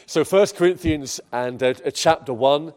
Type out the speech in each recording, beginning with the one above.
So 1 Corinthians and chapter 1.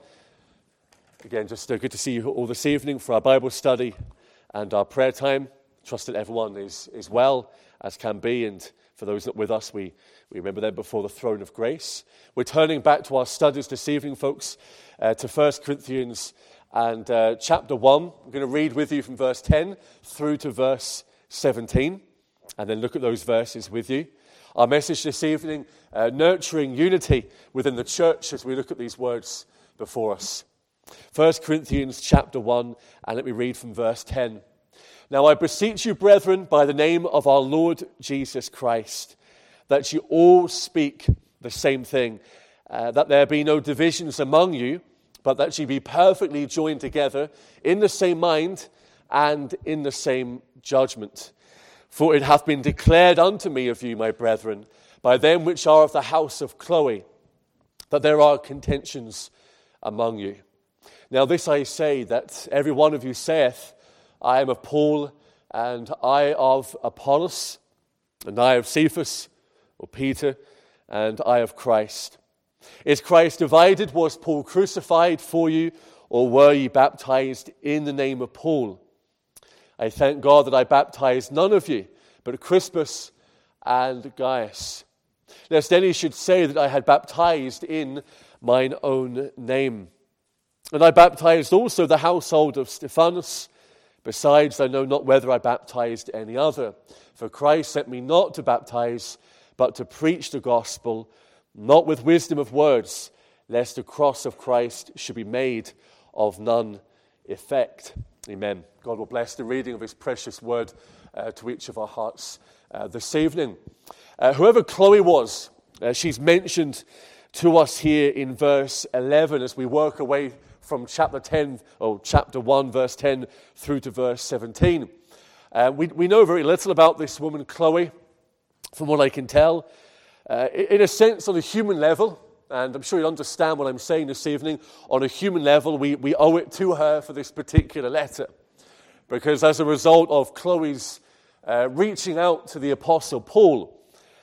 Again, just good to see you all this evening for our Bible study and our prayer time. Trust that everyone is well as can be, and for those not with us, we remember them before the throne of grace. We're turning back to our studies this evening, folks, to 1 Corinthians and chapter 1. I'm going to read with you from verse 10 through to verse 17, and then look at those verses with you. Our message this evening, nurturing unity within the church as we look at these words before us. 1 Corinthians chapter 1, and let me read from verse 10. Now I beseech you, brethren, by the name of our Lord Jesus Christ, that you all speak the same thing, that there be no divisions among you, but that ye be perfectly joined together in the same mind and in the same judgment. For it hath been declared unto me of you, my brethren, by them which are of the house of Chloe, that there are contentions among you. Now this I say, that every one of you saith, I am of Paul, and I of Apollos, and I of Cephas, or Peter, and I of Christ. Is Christ divided? Was Paul crucified for you, or were ye baptized in the name of Paul? I thank God that I baptized none of you, but Crispus and Gaius, lest any should say that I had baptized in mine own name. And I baptized also the household of Stephanus. Besides, I know not whether I baptized any other. For Christ sent me not to baptize, but to preach the gospel, not with wisdom of words, lest the cross of Christ should be made of none effect. Amen. God will bless the reading of his precious word to each of our hearts this evening. Whoever Chloe was, she's mentioned to us here in verse 11 as we work away from chapter 1, verse 10 through to verse 17. We know very little about this woman, Chloe, from what I can tell. In a sense, on a human level, and I'm sure you'll understand what I'm saying this evening, on a human level, we owe it to her for this particular letter. Because as a result of Chloe's reaching out to the Apostle Paul,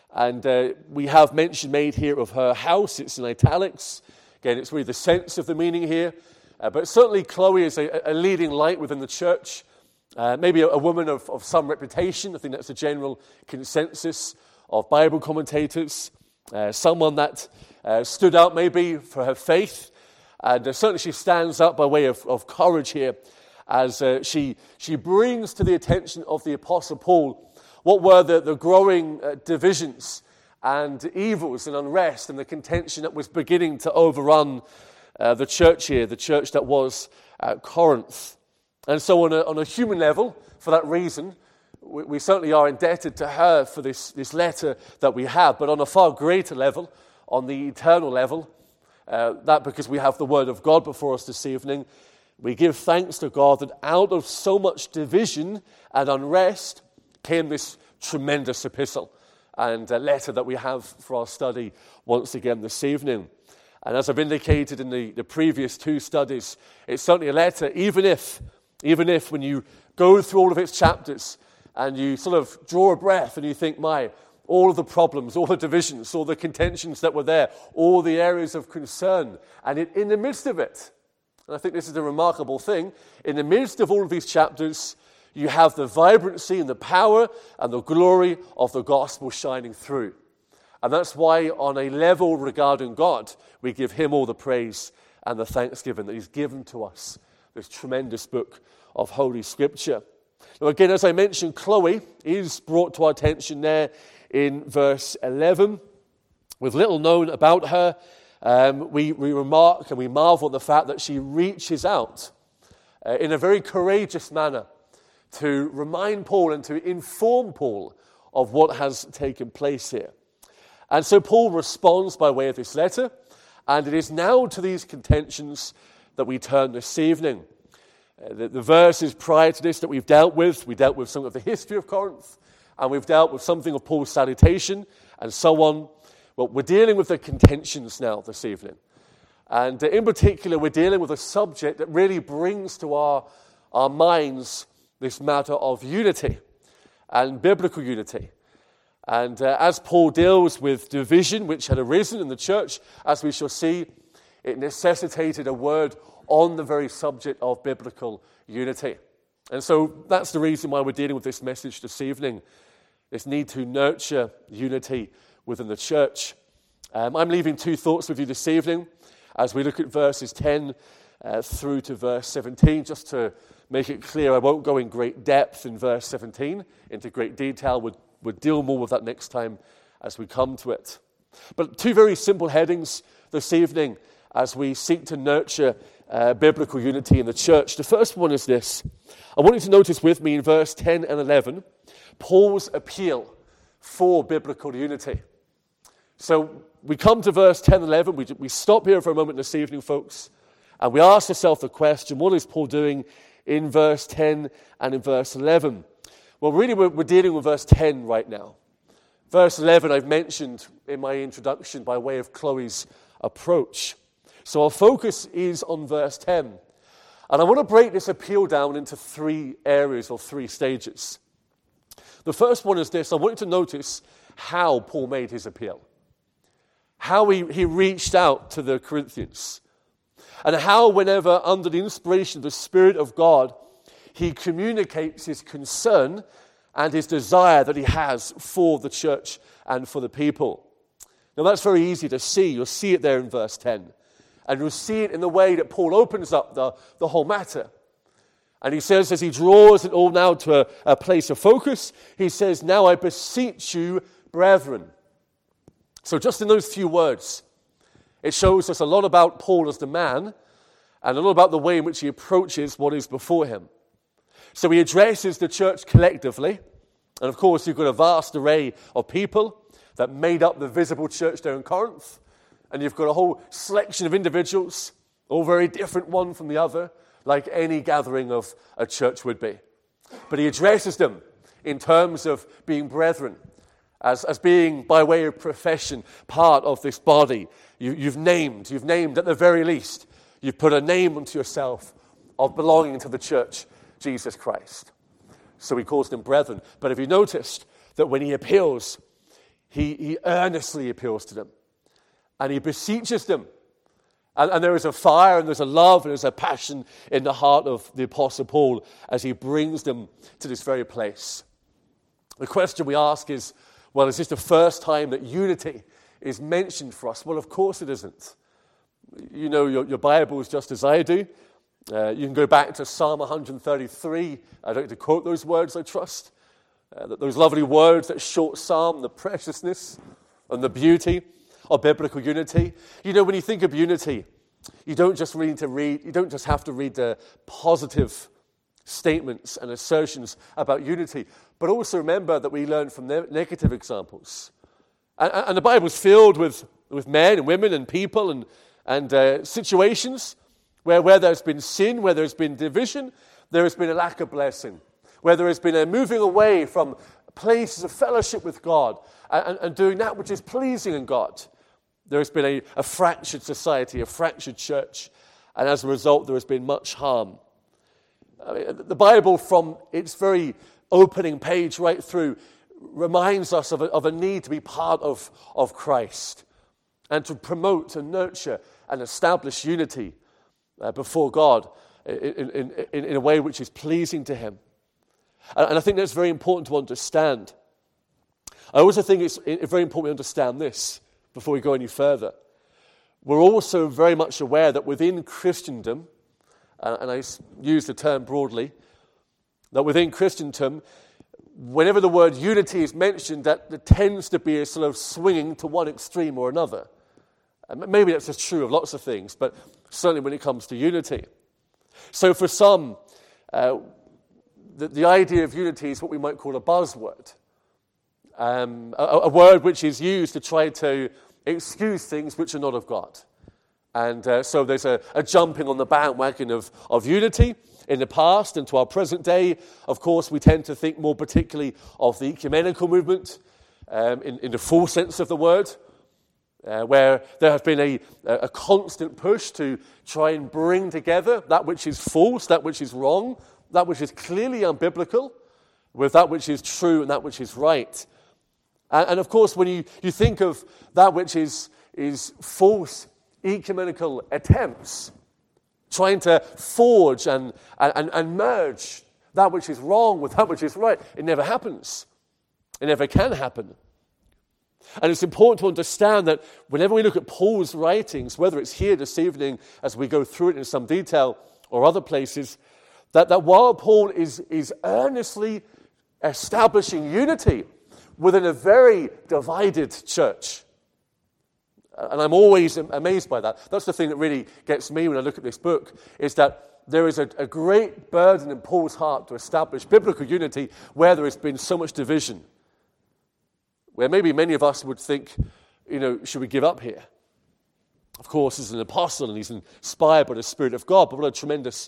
and we have mention made here of her house, it's in italics. Again, it's really the sense of the meaning here. But certainly Chloe is a leading light within the church, maybe a woman of some reputation. I think that's a general consensus of Bible commentators. Someone that stood out maybe for her faith, and certainly she stands up by way of courage here as she brings to the attention of the Apostle Paul what were the growing divisions and evils and unrest and the contention that was beginning to overrun the church here, the church that was at Corinth. And so on a human level, for that reason, we certainly are indebted to her for this letter that we have, but on a far greater level, on the eternal level, that because we have the Word of God before us this evening, we give thanks to God that out of so much division and unrest came this tremendous epistle and letter that we have for our study once again this evening. And as I've indicated in the previous two studies, it's certainly a letter, even if when you go through all of its chapters and you sort of draw a breath and you think, all of the problems, all the divisions, all the contentions that were there, all the areas of concern, and in the midst of it, and I think this is a remarkable thing, in the midst of all of these chapters, you have the vibrancy and the power and the glory of the gospel shining through. And that's why on a level regarding God, we give him all the praise and the thanksgiving that he's given to us, this tremendous book of Holy Scripture. Now again, as I mentioned, Chloe is brought to our attention there in verse 11. With little known about her, we remark and we marvel at the fact that she reaches out in a very courageous manner to remind Paul and to inform Paul of what has taken place here. And so Paul responds by way of this letter, and it is now to these contentions that we turn this evening. The verses prior to this that we dealt with some of the history of Corinth, and we've dealt with something of Paul's salutation, and so on. Well, we're dealing with the contentions now this evening. And in particular, we're dealing with a subject that really brings to our minds this matter of unity and biblical unity. And as Paul deals with division which had arisen in the church, as we shall see, it necessitated a word on the very subject of biblical unity. And so that's the reason why we're dealing with this message this evening, this need to nurture unity within the church. I'm leaving two thoughts with you this evening as we look at verses 10 through to verse 17, just to make it clear. I won't go in great depth in verse 17, into great detail. We'll deal more with that next time as we come to it. But two very simple headings this evening as we seek to nurture biblical unity in the church. The first one is this. I want you to notice with me in verse 10 and 11, Paul's appeal for biblical unity. So we come to verse 10 and 11. We stop here for a moment this evening, folks, and we ask ourselves the question, what is Paul doing in verse 10 and in verse 11? Well, really, we're dealing with verse 10 right now. Verse 11 I've mentioned in my introduction by way of Chloe's approach. So our focus is on verse 10. And I want to break this appeal down into three areas or three stages. The first one is this. I want you to notice how Paul made his appeal. How he reached out to the Corinthians. And how, whenever under the inspiration of the Spirit of God, he communicates his concern and his desire that he has for the church and for the people. Now that's very easy to see. You'll see it there in verse 10. And you'll see it in the way that Paul opens up the whole matter. And he says, as he draws it all now to a place of focus, he says, now I beseech you, brethren. So just in those few words, it shows us a lot about Paul as the man and a lot about the way in which he approaches what is before him. So he addresses the church collectively. And of course, you've got a vast array of people that made up the visible church there in Corinth. And you've got a whole selection of individuals, all very different one from the other, like any gathering of a church would be. But he addresses them in terms of being brethren, as being, by way of profession, part of this body. You've named at the very least, you've put a name unto yourself of belonging to the church, Jesus Christ. So he calls them brethren. But have you noticed that when he appeals, he earnestly appeals to them. And he beseeches them. And there is a fire and there's a love and there's a passion in the heart of the Apostle Paul as he brings them to this very place. The question we ask is, well, is this the first time that unity is mentioned for us? Well, of course it isn't. You know your Bibles just as I do. You can go back to Psalm 133. I don't need to quote those words, I trust. Those lovely words, that short psalm, the preciousness and the beauty of biblical unity. You know, when you think of unity, you don't just have to read the positive statements and assertions about unity, but also remember that we learn from negative examples. And the Bible's filled with men and women and people and situations where there's been sin, where there's been division, there has been a lack of blessing, where there has been a moving away from places of fellowship with God and doing that which is pleasing in God. There has been a fractured society, a fractured church, and as a result, there has been much harm. I mean, the Bible, from its very opening page right through, reminds us of a need to be part of Christ and to promote and nurture and establish unity before God in a way which is pleasing to Him. And I think that's very important to understand. I also think it's very important we understand this before we go any further. We're also very much aware that within Christendom, and I use the term broadly, that within Christendom, whenever the word unity is mentioned, that there tends to be a sort of swinging to one extreme or another. And maybe that's just true of lots of things, but certainly when it comes to unity. So for some, the idea of unity is what we might call a buzzword. A word which is used to try to excuse things which are not of God. And so there's a jumping on the bandwagon of unity in the past and to our present day. Of course, we tend to think more particularly of the ecumenical movement in the full sense of the word, where there has been a constant push to try and bring together that which is false, that which is wrong, that which is clearly unbiblical, with that which is true and that which is right. And of course, when you think of that which is false ecumenical attempts, trying to forge and merge that which is wrong with that which is right, it never happens. It never can happen. And it's important to understand that whenever we look at Paul's writings, whether it's here this evening as we go through it in some detail or other places, that while Paul is earnestly establishing unity within a very divided church, and I'm always amazed by that. That's the thing that really gets me when I look at this book, is that there is a great burden in Paul's heart to establish biblical unity where there has been so much division. Where maybe many of us would think, should we give up here? Of course, he's an apostle and he's inspired by the Spirit of God, but what a tremendous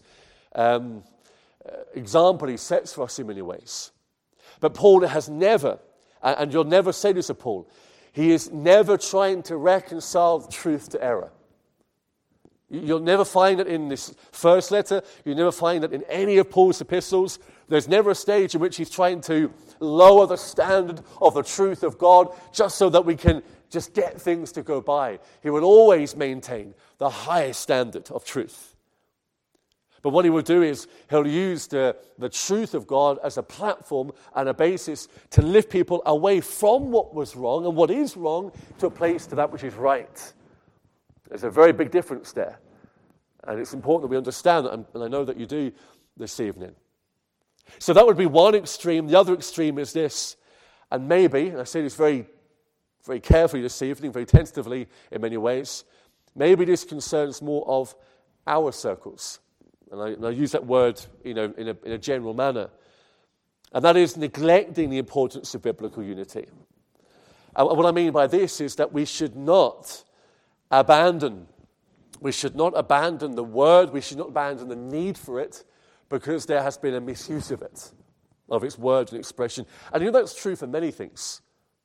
example he sets for us in many ways. But Paul has never, and you'll never say this of Paul, he is never trying to reconcile truth to error. You'll never find it in this first letter. You'll never find it in any of Paul's epistles. There's never a stage in which he's trying to lower the standard of the truth of God just so that we can just get things to go by. He will always maintain the highest standard of truth. But what he will do is he'll use the truth of God as a platform and a basis to lift people away from what was wrong and what is wrong to a place to that which is right. There's a very big difference there. And it's important that we understand that, and I know that you do this evening. So that would be one extreme. The other extreme is this. And maybe, and I say this very, very carefully this evening, very tentatively in many ways, maybe this concerns more of our circles. And I use that word, in a general manner. And that is neglecting the importance of biblical unity. And what I mean by this is that we should not abandon the word, we should not abandon the need for it, because there has been a misuse of it, of its word and expression. And that's true for many things.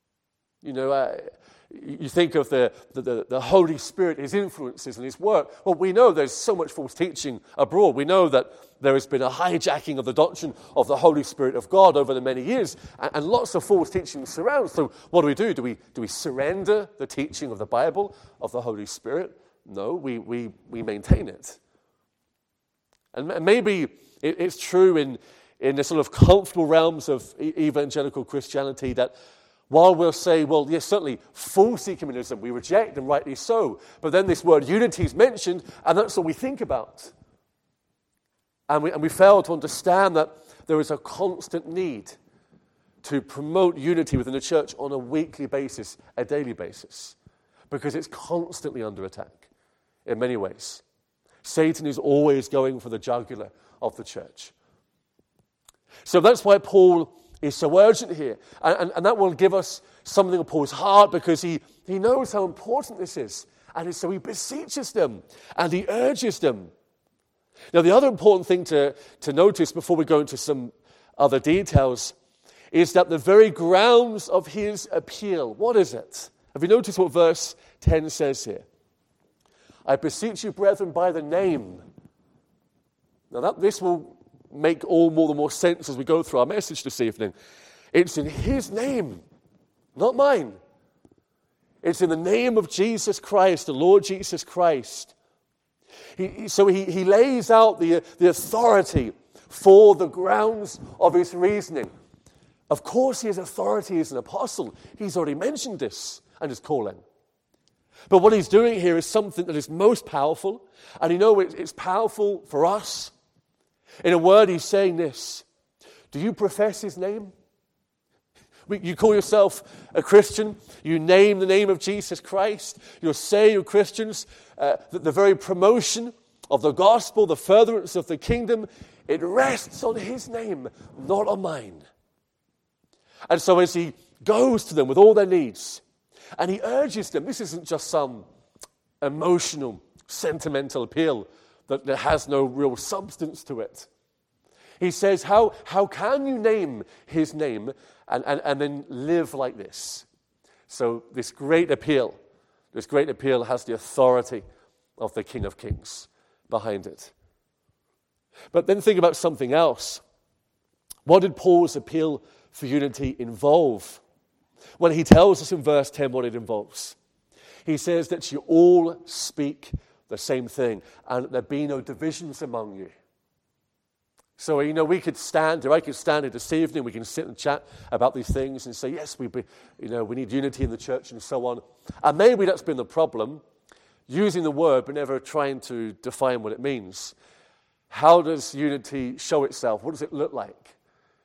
You think of the Holy Spirit, his influences and his work. Well, we know there's so much false teaching abroad. We know that there has been a hijacking of the doctrine of the Holy Spirit of God over the many years, and lots of false teaching surrounds. So what do? Do we surrender the teaching of the Bible, of the Holy Spirit? No, we maintain it. And maybe it's true in the sort of comfortable realms of evangelical Christianity that while we'll say, well, yes, certainly false ecumenism, we reject, and rightly so, but then this word unity is mentioned, and that's all we think about. And we fail to understand that there is a constant need to promote unity within the church on a weekly basis, a daily basis, because it's constantly under attack in many ways. Satan is always going for the jugular of the church. So that's why Paul is so urgent here. And that will give us something of Paul's heart, because he knows how important this is. And so he beseeches them and he urges them. Now, the other important thing to notice before we go into some other details is that the very grounds of his appeal, what is it? Have you noticed what verse 10 says here? I beseech you, brethren, by the name. Now, this will make all the more sense as we go through our message this evening. It's in his name, not mine. It's in the name of Jesus Christ, the Lord Jesus Christ. So he lays out the authority for the grounds of his reasoning. Of course, he has authority as an apostle. He's already mentioned this and his calling. But what he's doing here is something that is most powerful, and it's powerful for us. In a word, he's saying this: do you profess his name? You call yourself a Christian, you name the name of Jesus Christ, you'll say you're Christians, that the very promotion of the gospel, the furtherance of the kingdom, it rests on his name, not on mine. And so as he goes to them with all their needs, and he urges them, this isn't just some emotional, sentimental appeal that has no real substance to it. He says, how can you name his name and then live like this? So this great appeal has the authority of the King of Kings behind it. But then think about something else. What did Paul's appeal for unity involve? Well, he tells us in verse 10 what it involves. He says that you all speak the same thing and that there be no divisions among you. So, we could stand here, I could stand here this evening, we can sit and chat about these things and say, yes, we need unity in the church and so on. And maybe that's been the problem, using the word but never trying to define what it means. How does unity show itself? What does it look like?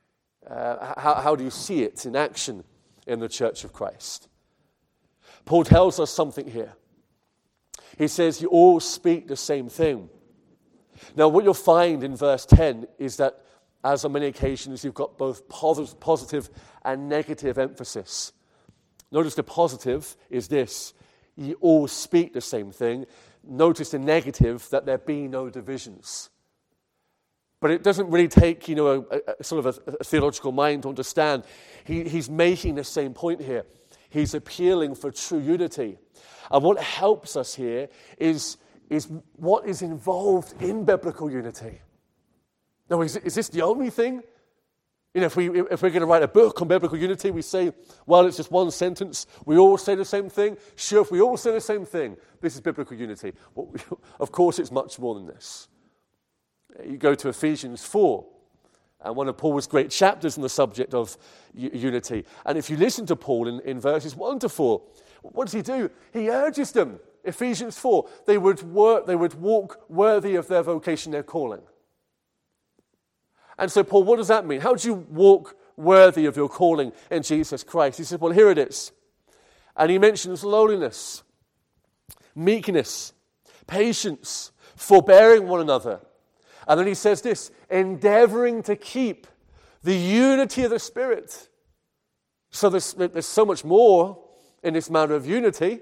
How do you see it in action in the church of Christ? Paul tells us something here. He says, you all speak the same thing. Now, what you'll find in verse 10 is that, as on many occasions, you've got both positive and negative emphasis. Notice the positive is this: you all speak the same thing. Notice the negative, that there be no divisions. But it doesn't really take, a sort of a theological mind to understand. He's making the same point here. He's appealing for true unity. And what helps us here is what is involved in biblical unity. Now, is this the only thing? If we're going to write a book on biblical unity, we say, well, it's just one sentence. We all say the same thing. Sure, if we all say the same thing, this is biblical unity. Well, of course, it's much more than this. You go to Ephesians 4, and one of Paul's great chapters on the subject of unity. And if you listen to Paul in verses 1 to 4, what does he do? He urges them, Ephesians 4, they would walk worthy of their vocation, their calling. And so, Paul, what does that mean? How do you walk worthy of your calling in Jesus Christ? He says, well, here it is. And he mentions lowliness, meekness, patience, forbearing one another. And then he says this: endeavoring to keep the unity of the Spirit. So there's so much more in this matter of unity.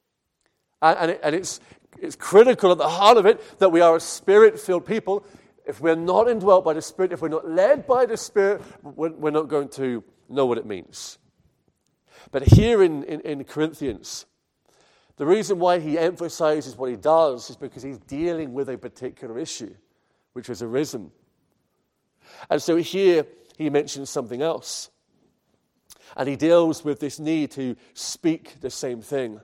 And it's critical at the heart of it that we are a Spirit-filled people. If we're not indwelt by the Spirit, if we're not led by the Spirit, we're not going to know what it means. But here in Corinthians, the reason why he emphasizes what he does is because he's dealing with a particular issue which has arisen. And so here he mentions something else. And he deals with this need to speak the same thing.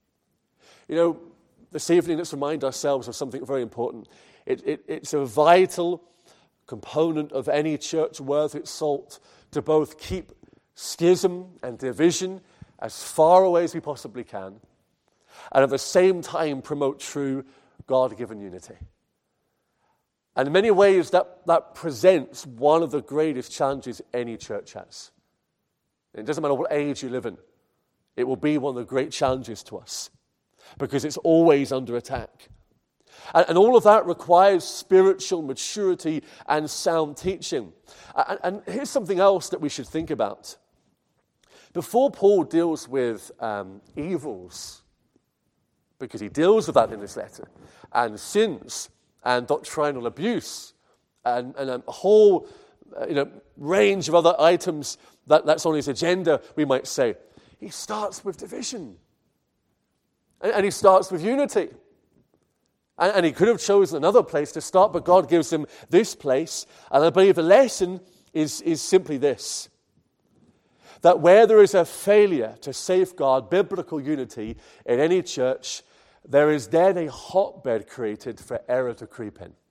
This evening, let's remind ourselves of something very important. It's a vital component of any church worth its salt to both keep schism and division as far away as we possibly can, and at the same time promote true God-given unity. And in many ways, that presents one of the greatest challenges any church has. It doesn't matter what age you live in. It will be one of the great challenges to us because it's always under attack. And all of that requires spiritual maturity and sound teaching. And here's something else that we should think about. Before Paul deals with evils, because he deals with that in this letter, and sins, and doctrinal abuse, and a whole range of other items that's on his agenda, we might say, he starts with division. And he starts with unity. And he could have chosen another place to start, but God gives him this place. And I believe the lesson is simply this: that where there is a failure to safeguard biblical unity in any church, there is then a hotbed created for error to creep in.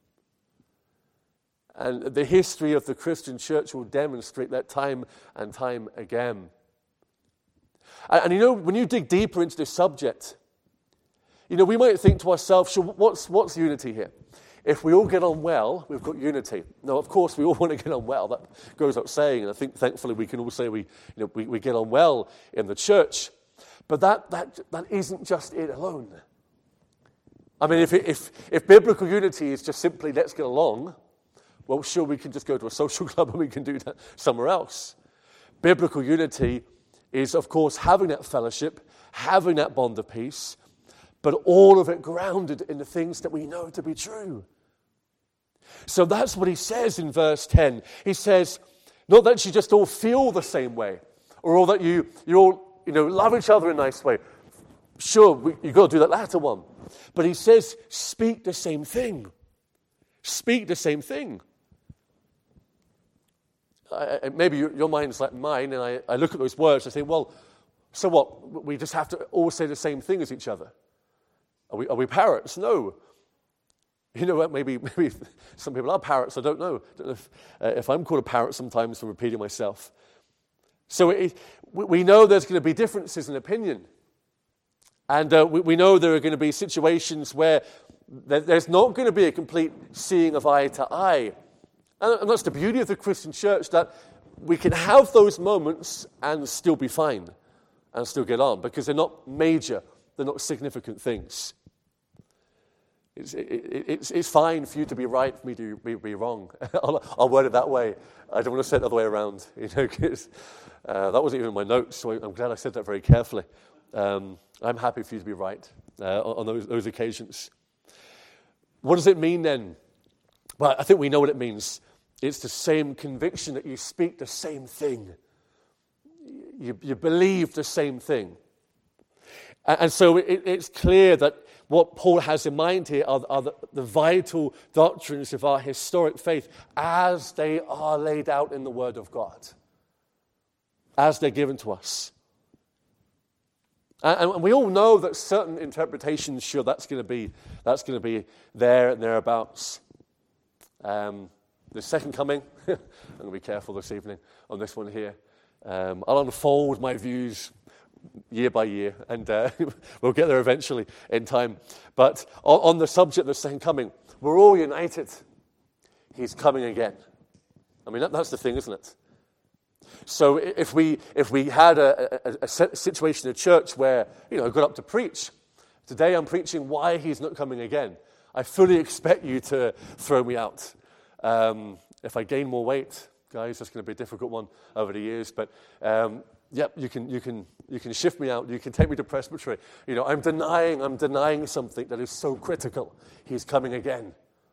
And the history of the Christian church will demonstrate that time and time again. And when you dig deeper into this subject, we might think to ourselves, sure, what's unity here? If we all get on well, we've got unity. Now, of course, we all want to get on well. That goes without saying, and I think, thankfully, we can all say we get on well in the church. But that isn't just it alone. I mean, if biblical unity is just simply let's get along, well, sure, we can just go to a social club and we can do that somewhere else. Biblical unity is, of course, having that fellowship, having that bond of peace, but all of it grounded in the things that we know to be true. So that's what he says in verse 10. He says, not that you just all feel the same way, or that you all love each other in a nice way. Sure, you've got to do that latter one. But he says, speak the same thing. Speak the same thing. Maybe your mind's like mine, and I look at those words and I think, well, So what? We just have to all say the same thing as each other? Are we parrots? No. You know what? Maybe some people are parrots. I don't know. I don't know if I'm called a parrot sometimes for repeating myself. So we know there's going to be differences in opinion. And we know there are going to be situations where there's not going to be a complete seeing of eye to eye. And that's the beauty of the Christian church, that we can have those moments and still be fine and still get on, because they're not major, they're not significant things. It's fine for you to be right, for me to be wrong. I'll word it that way. I don't want to say it the other way around, because that wasn't even in my notes, so I'm glad I said that very carefully. I'm happy for you to be right on those occasions. What does it mean then? Well, I think we know what it means. It's the same conviction that you speak the same thing. You believe the same thing. And so it's clear that what Paul has in mind here are the vital doctrines of our historic faith as they are laid out in the Word of God, as they're given to us. And we all know that certain interpretations, sure, that's going to be there and thereabouts. The second coming, I'm going to be careful this evening on this one here. I'll unfold my views year by year, and we'll get there eventually in time. But on the subject of the second coming, we're all united. He's coming again. I mean, that's the thing, isn't it? So if we had a situation in a church where, I got up to preach, today I'm preaching why he's not coming again, I fully expect you to throw me out. If I gain more weight, guys, that's going to be a difficult one over the years, but you can shift me out, you can take me to presbytery. I'm denying something that is so critical. He's coming again.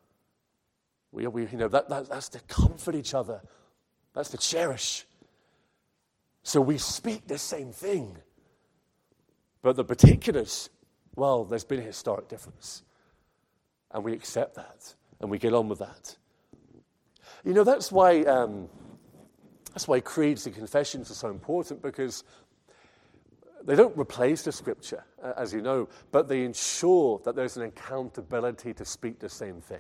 That's to comfort each other. That's to cherish. So we speak the same thing. But the particulars, well, there's been a historic difference. And we accept that. And we get on with that. That's why creeds and confessions are so important, because they don't replace the Scripture, as you know, but they ensure that there's an accountability to speak the same thing.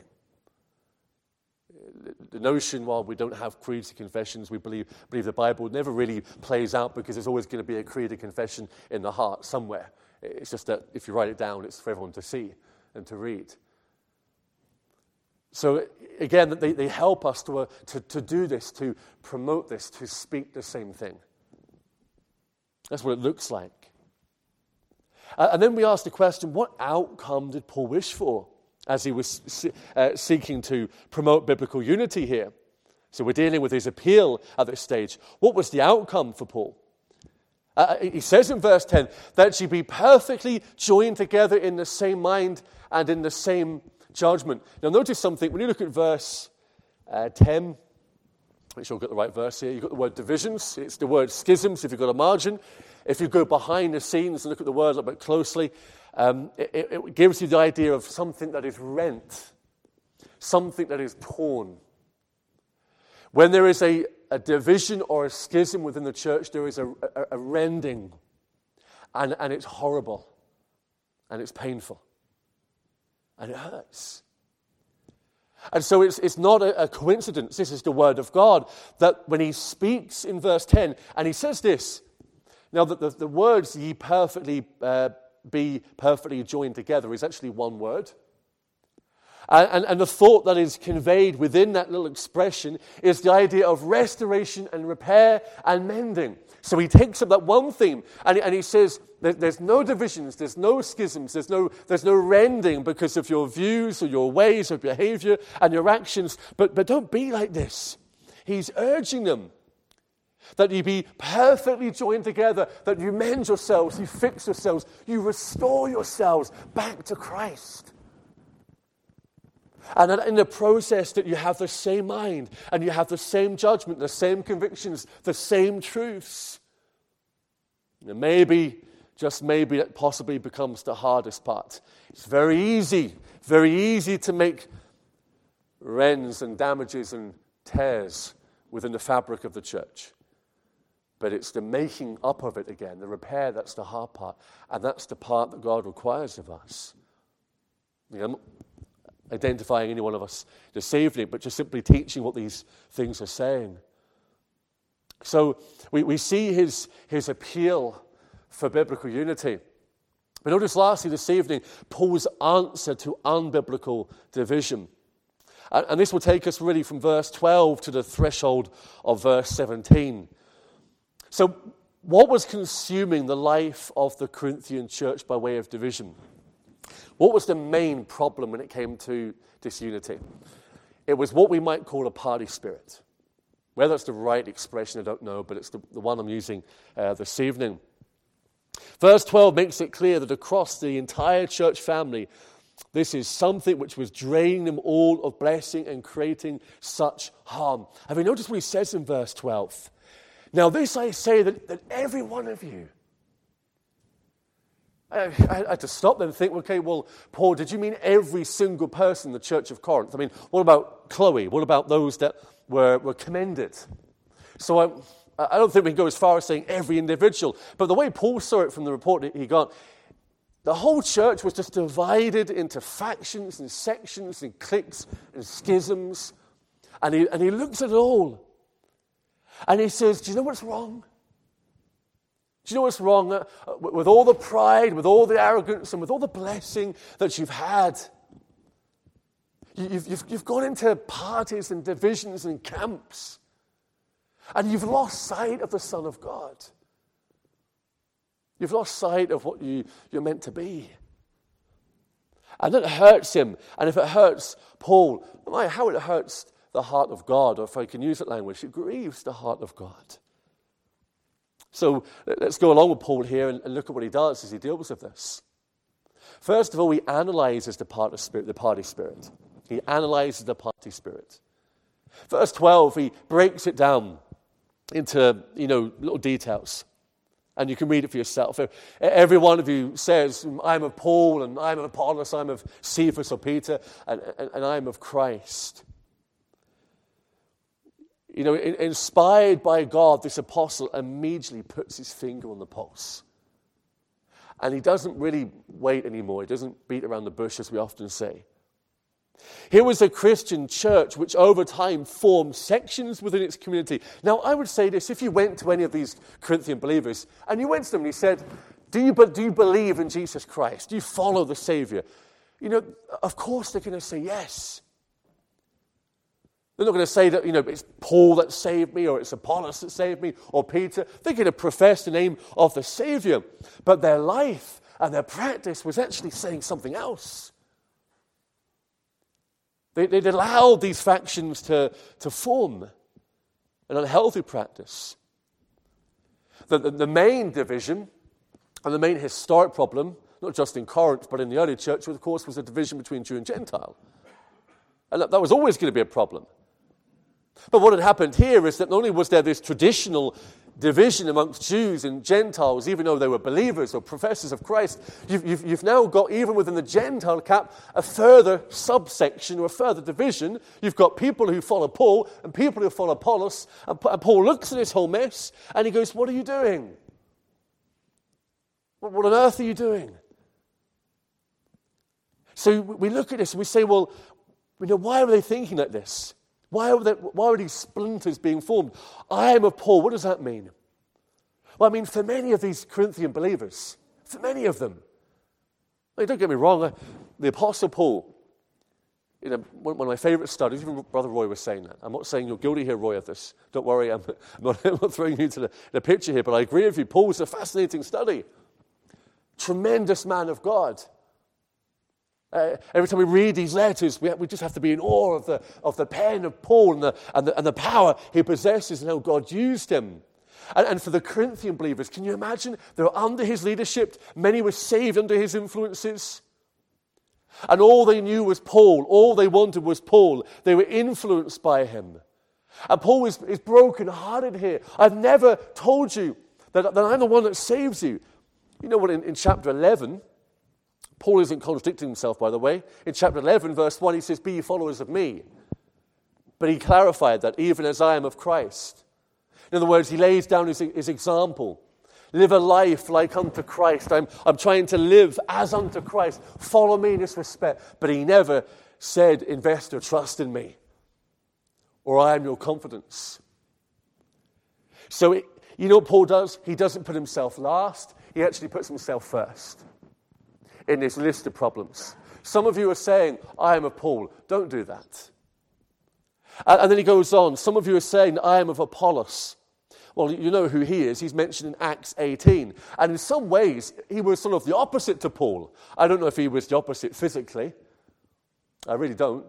The notion, while we don't have creeds and confessions, we believe the Bible never really plays out, because there's always going to be a creed and confession in the heart somewhere. It's just that if you write it down, it's for everyone to see and to read. So again, they help us to do this, to promote this, to speak the same thing. That's what it looks like. And then we ask the question, what outcome did Paul wish for as he was seeking to promote biblical unity here? So we're dealing with his appeal at this stage. What was the outcome for Paul? He says in verse 10, that ye be perfectly joined together in the same mind and in the same judgment. Now notice something. When you look at verse 10, make sure I've got the right verse here. You've got the word divisions. It's the word schisms if you've got a margin. If you go behind the scenes and look at the word a little bit closely, it gives you the idea of something that is rent, something that is torn. When there is a division or a schism within the church, there is a rending, and it's horrible, and it's painful, and it hurts. And so it's not a coincidence, this is the word of God, that when he speaks in verse 10, and he says this, now that the words ye perfectly be perfectly joined together is actually one word. And the thought that is conveyed within that little expression is the idea of restoration and repair and mending. So he takes up that one theme and he says there's no divisions, there's no schisms, there's no rending because of your views or your ways of behavior and your actions. But don't be like this. He's urging them that you be perfectly joined together, that you mend yourselves, you fix yourselves, you restore yourselves back to Christ. And that in the process that you have the same mind and you have the same judgment, the same convictions, the same truths. And maybe, just maybe, that possibly becomes the hardest part. It's very easy to make rends and damages and tears within the fabric of the church. but it's the making up of it again, the repair. That's the hard part, and that's the part that God requires of us. I'm not identifying any one of us this evening, but just simply teaching what these things are saying. So we see his appeal for biblical unity. But notice lastly this evening, Paul's answer to unbiblical division. And this will take us really from verse 12 to the threshold of verse 17. So what was consuming the life of the Corinthian church by way of division? What was the main problem when it came to disunity? It was what we might call a party spirit. Whether it's the right expression, I don't know, but it's the one I'm using this evening. Verse 12 makes it clear that across the entire church family, this is something which was draining them all of blessing and creating such harm. Have you noticed what he says in verse 12? Now this I say that every one of you. I had to stop and think, okay, well, Paul, did you mean every single person in the church of Corinth? I mean, what about Chloe? What about those that were commended? So I don't think we can go as far as saying every individual. But the way Paul saw it from the report that he got, the whole church was just divided into factions and sections and cliques and schisms. And he looks at it all. And he says, do you know what's wrong? Do you know what's wrong? With all the pride, with all the arrogance, and with all the blessing that you've had, you've gone into parties and divisions and camps. And you've lost sight of the Son of God. You've lost sight of what you're meant to be. And that hurts him. And if it hurts Paul, no matter how it hurts the heart of God, or if I can use that language, it grieves the heart of God. So let's go along with Paul here and look at what he does as he deals with this. First of all, he analyzes the party spirit. He analyzes the party spirit. Verse 12, he breaks it down into, little details. And you can read it for yourself. Every one of you says, I'm of Paul, and I'm of Apollos, I'm of Cephas or Peter, and I'm of Christ. Inspired by God, this apostle immediately puts his finger on the pulse. And he doesn't really wait anymore. He doesn't beat around the bush, as we often say. Here was a Christian church which over time formed sections within its community. Now, I would say this, if you went to any of these Corinthian believers, and you went to them and you said, do you believe in Jesus Christ? Do you follow the Savior? Of course they're going to say yes. They're not going to say that, it's Paul that saved me, or it's Apollos that saved me, or Peter. They're going to profess the name of the Savior. But their life and their practice was actually saying something else. They'd allowed these factions to form an unhealthy practice. The main division and the main historic problem, not just in Corinth, but in the early church, of course, was the division between Jew and Gentile. And that was always going to be a problem. But what had happened here is that not only was there this traditional division amongst Jews and Gentiles, even though they were believers or professors of Christ, you've now got, even within the Gentile camp, a further subsection or a further division. You've got people who follow Paul and people who follow Apollos, and Paul looks at this whole mess and he goes, what are you doing? What on earth are you doing? So we look at this and we say, well, why are they thinking like this? Why are these splinters being formed? I am of Paul. What does that mean? Well, I mean, for many of these Corinthian believers, for many of them, don't get me wrong, the Apostle Paul, one of my favorite studies, even Brother Roy was saying that. I'm not saying you're guilty here, Roy, of this. Don't worry, I'm not throwing you to the picture here, but I agree with you. Paul was a fascinating study. Tremendous man of God. Every time we read these letters, we just have to be in awe of the pen of Paul and the power he possesses and how God used him. And for the Corinthian believers, can you imagine? They were under his leadership. Many were saved under his influences. And all they knew was Paul. All they wanted was Paul. They were influenced by him. And Paul is broken-hearted here. I've never told you that I'm the one that saves you. You know what, in chapter 11... Paul isn't contradicting himself, by the way. In chapter 11, verse 1, he says, be ye followers of me. But he clarified that, even as I am of Christ. In other words, he lays down his example. Live a life like unto Christ. I'm trying to live as unto Christ. Follow me in this respect. But he never said, invest your trust in me, or I am your confidence. So you know what Paul does? He doesn't put himself last. He actually puts himself first in this list of problems. Some of you are saying, I am of Paul. Don't do that. And then he goes on. Some of you are saying, I am of Apollos. Well, you know who he is. He's mentioned in Acts 18. And in some ways, he was sort of the opposite to Paul. I don't know if he was the opposite physically. I really don't.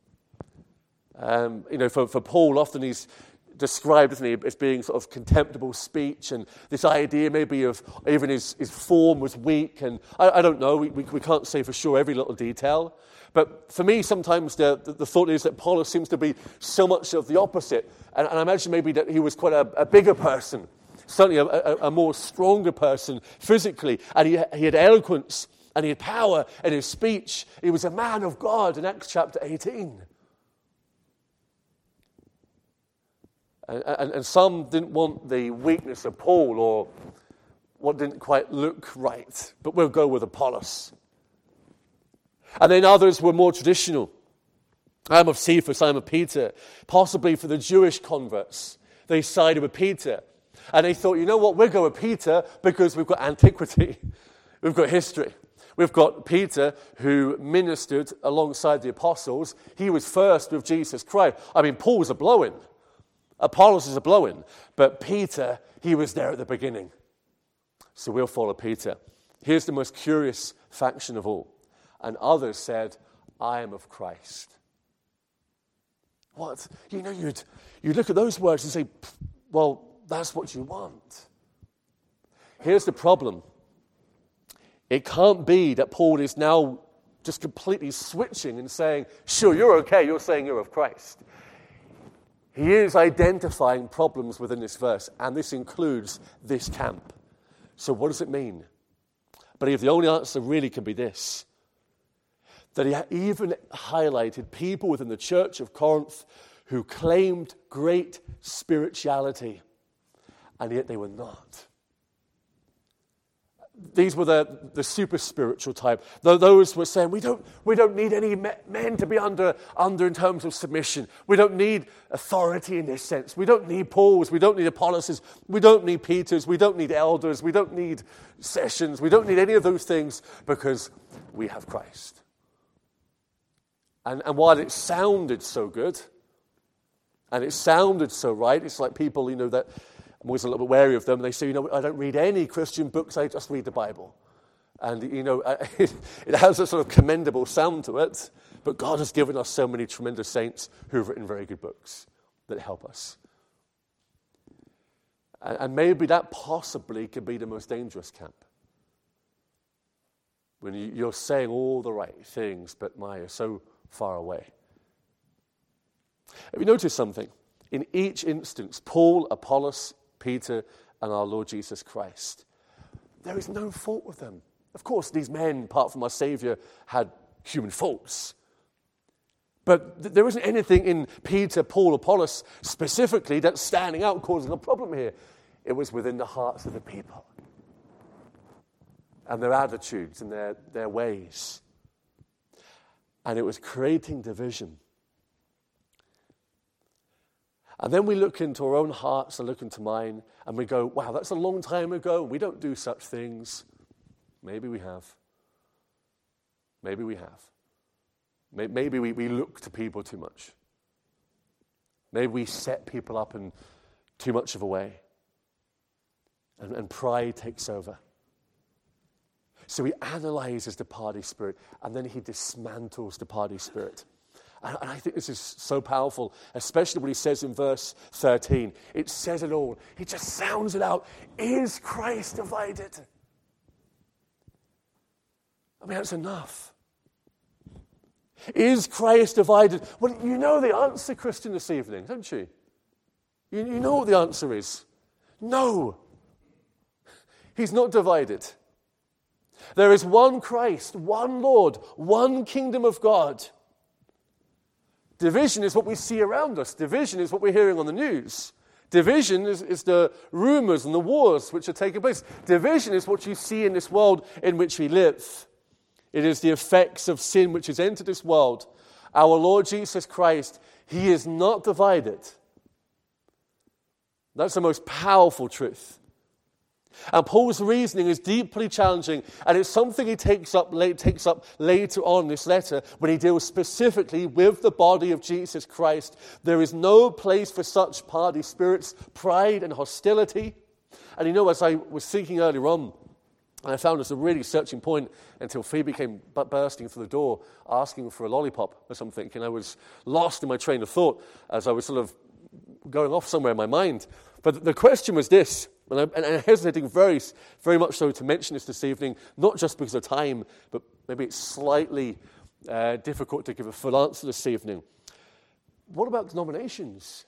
For Paul, often he's described, isn't he, as being sort of contemptible speech, and this idea maybe of even his form was weak, and I don't know, we can't say for sure every little detail. But for me, sometimes the thought is that Paul seems to be so much of the opposite. And I imagine maybe that he was quite a bigger person, certainly a more stronger person physically. And he had eloquence and he had power in his speech. He was a man of God in Acts chapter 18. And some didn't want the weakness of Paul or what didn't quite look right. But we'll go with Apollos. And then others were more traditional. I am of Cephas, I am of Peter. Possibly for the Jewish converts, they sided with Peter. And they thought, you know what, we'll go with Peter because we've got antiquity. We've got history. We've got Peter who ministered alongside the apostles. He was first with Jesus Christ. I mean, Paul was a blow-in. Apollos is a blow-in. But Peter, he was there at the beginning. So we'll follow Peter. Here's the most curious faction of all. And others said, I am of Christ. What? You know, you'd look at those words and say, well, that's what you want. Here's the problem. It can't be that Paul is now just completely switching and saying, sure, you're okay, you're saying you're of Christ. He is identifying problems within this verse, and this includes this camp. So what does it mean? I believe the only answer really can be this. That he even highlighted people within the church of Corinth who claimed great spirituality, and yet they were not. These were the super spiritual type. Those were saying, we don't need any men to be under in terms of submission. We don't need authority in this sense. We don't need Pauls. We don't need Apolloses. We don't need Peters. We don't need elders. We don't need sessions. We don't need any of those things because we have Christ. And while it sounded so good, and it sounded so right, it's like people, that I'm always a little bit wary of them. They say, I don't read any Christian books, I just read the Bible. And, it has a sort of commendable sound to it, but God has given us so many tremendous saints who have written very good books that help us. And maybe that possibly could be the most dangerous camp. When you're saying all the right things, but you're so far away. Have you noticed something? In each instance, Paul, Apollos, Peter, and our Lord Jesus Christ, there is no fault with them. Of course, these men, apart from our Savior, had human faults. But there isn't anything in Peter, Paul, Apollos specifically that's standing out, causing a problem here. It was within the hearts of the people and their attitudes and their ways. And it was creating division. And then we look into our own hearts and look into mine, and we go, wow, that's a long time ago. We don't do such things. Maybe we have. Maybe we have. Maybe we look to people too much. Maybe we set people up in too much of a way. And pride takes over. So he analyzes the party spirit, and then he dismantles the party spirit. And I think this is so powerful, especially what he says in verse 13. It says it all. He just sounds it out. Is Christ divided? I mean, that's enough. Is Christ divided? Well, you know the answer, Christian, this evening, don't you? You know what the answer is. No. He's not divided. There is one Christ, one Lord, one kingdom of God. Division is what we see around us. Division is what we're hearing on the news. Division is the rumors and the wars which are taking place. Division is what you see in this world in which we live. It is the effects of sin which has entered this world. Our Lord Jesus Christ, he is not divided. That's the most powerful truth. And Paul's reasoning is deeply challenging, and it's something he takes up later on in this letter when he deals specifically with the body of Jesus Christ. There is no place for such party spirits, pride and hostility. And as I was thinking earlier on, and I found this a really searching point until Phoebe came bursting through the door asking for a lollipop or something, and I was lost in my train of thought as I was sort of going off somewhere in my mind. But the question was this, and I'm hesitating very, very much so to mention this evening, not just because of time, but maybe it's slightly difficult to give a full answer this evening. What about denominations?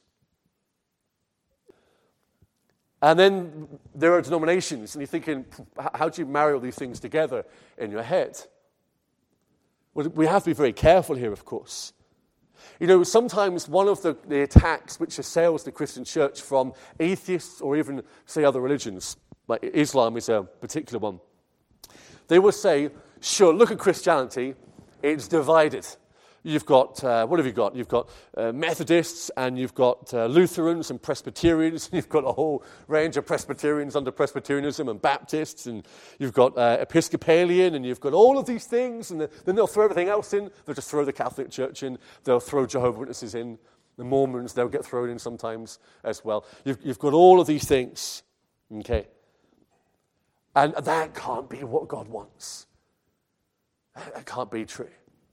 And then there are denominations, and you're thinking, how do you marry all these things together in your head? Well, we have to be very careful here, of course. Sometimes one of the attacks which assails the Christian church from atheists or even, say, other religions, like Islam is a particular one, they will say, sure, look at Christianity, it's divided. You've got, what have you got? You've got Methodists, and you've got Lutherans and Presbyterians, and you've got a whole range of Presbyterians under Presbyterianism and Baptists, and you've got Episcopalian, and you've got all of these things, and then they'll throw everything else in. They'll just throw the Catholic Church in. They'll throw Jehovah's Witnesses in. The Mormons, they'll get thrown in sometimes as well. You've got all of these things, okay? And that can't be what God wants. That can't be true.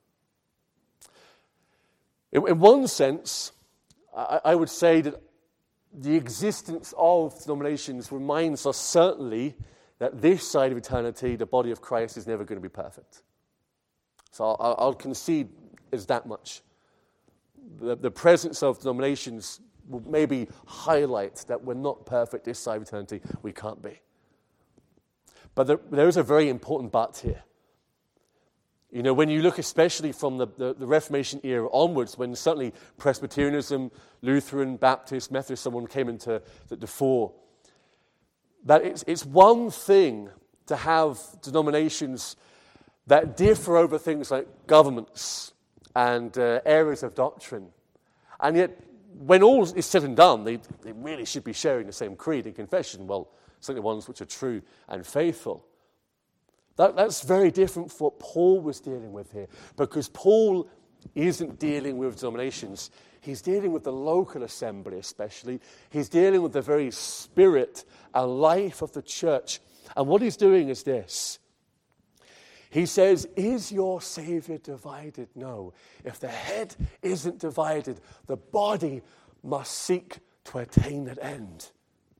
In one sense, I would say that the existence of denominations reminds us certainly that this side of eternity, the body of Christ, is never going to be perfect. So I'll concede as that much. The presence of denominations will maybe highlight that we're not perfect this side of eternity. We can't be. But there is a very important but here. When you look especially from the Reformation era onwards, when certainly Presbyterianism, Lutheran, Baptist, Methodist, someone came into the fore, that it's one thing to have denominations that differ over things like governments and areas of doctrine. And yet, when all is said and done, they really should be sharing the same creed and confession, well, certainly ones which are true and faithful. That's very different from what Paul was dealing with here, because Paul isn't dealing with denominations. He's dealing with the local assembly especially. He's dealing with the very spirit and life of the church. And what he's doing is this. He says, is your Savior divided? No. If the head isn't divided, the body must seek to attain that end.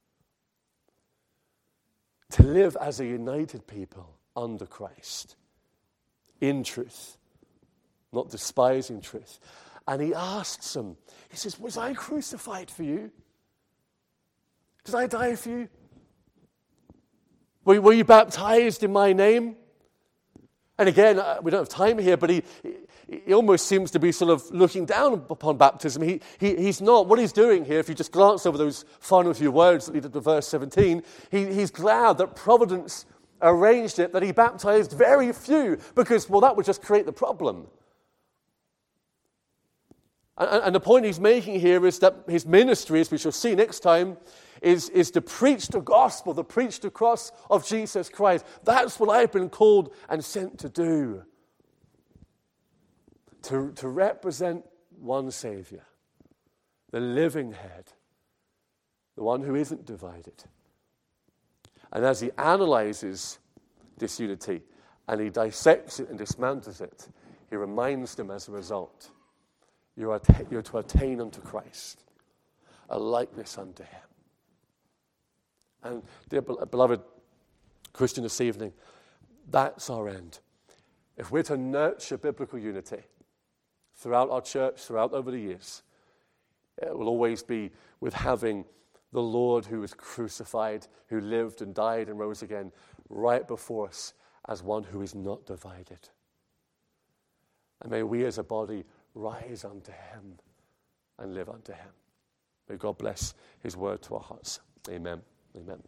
To live as a united people under Christ, in truth, not despising truth. And he asks them, he says, was I crucified for you? Did I die for you? Were you baptized in my name? And again, we don't have time here, but he almost seems to be sort of looking down upon baptism. He's not. What he's doing here, if you just glance over those final few words that lead up to verse 17, he's glad that providence arranged it that he baptized very few, because, well, that would just create the problem. And the point he's making here is that his ministry, as we shall see next time, is to preach the gospel, to preach the cross of Jesus Christ. That's what I've been called and sent to do. To represent one Savior, the living head, the one who isn't divided. And as he analyzes this unity and he dissects it and dismantles it, he reminds them as a result, you're to attain unto Christ, a likeness unto him. And dear beloved Christian this evening, that's our end. If we're to nurture biblical unity throughout our church, throughout over the years, it will always be with having the Lord who was crucified, who lived and died and rose again, right before us as one who is not divided. And may we as a body rise unto him and live unto him. May God bless his word to our hearts. Amen. Amen.